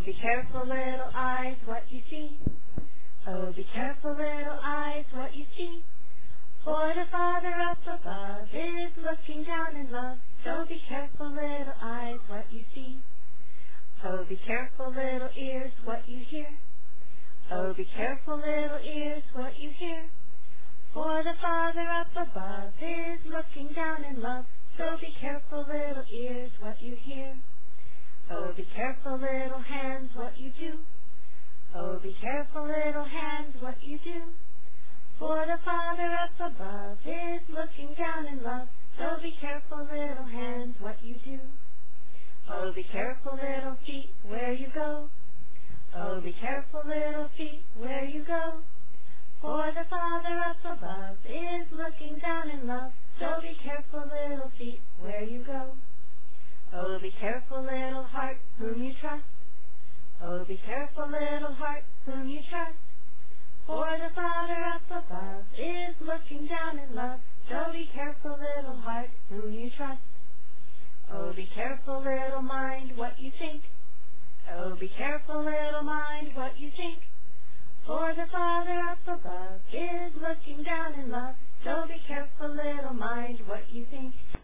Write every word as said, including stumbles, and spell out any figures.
Oh, be careful, little eyes, what you see. Oh, be careful, little eyes, what you see. For the Father up above is looking down in love. So be careful, little eyes, what you see. Oh, be careful, little ears, what you hear. Oh, be careful, little ears, what you hear. For the Father up above is looking down in love. So be careful, little ears, what you hear. Oh, be careful, little hands, what you do. Oh, be careful, little hands, what you do. For the Father up above is looking down in love. So be careful, little hands, what you do. Oh, be careful, little feet, where you go. Oh, be careful, little feet, where you go. For the Father up above is looking down in love. So be careful, little feet, where you go. Oh, be careful, little heart, whom you trust. Oh, be careful, little heart, whom you trust. For the Father up above is looking down in love. So be careful, little heart, whom you trust. Oh, be careful, little mind, what you think. Oh, be careful, little mind, what you think. For the Father up above is looking down in love. So be careful, little mind, what you think.